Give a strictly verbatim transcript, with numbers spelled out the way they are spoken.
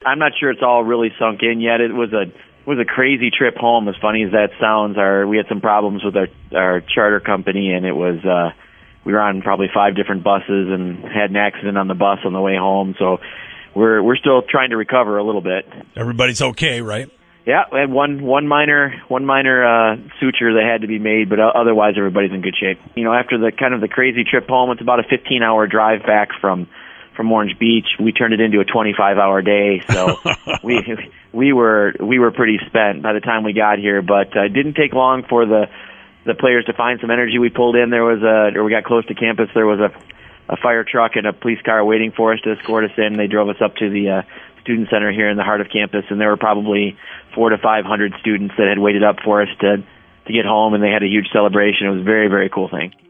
I'm not sure it's all really sunk in yet. It was a it was a crazy trip home. As funny as that sounds, our we had some problems with our our charter company, and it was uh, we were on probably five different buses and had an accident on the bus on the way home. So we're we're still trying to recover a little bit. Everybody's okay, right? Yeah, we had one one minor one minor uh, suture that had to be made, but otherwise everybody's in good shape. You know, after the kind of the crazy trip home, it's about a fifteen hour drive back from from Orange Beach. We turned it into a twenty-five hour day, so we we were we were pretty spent by the time we got here. But uh, it didn't take long for the the players to find some energy. We pulled in. There was a or we got close to campus. There was a a fire truck and a police car waiting for us to escort us in. They drove us up to the uh, student center here in the heart of campus, and there were probably four to five hundred students that had waited up for us to to get home, and they had a huge celebration. It was a very, very cool thing.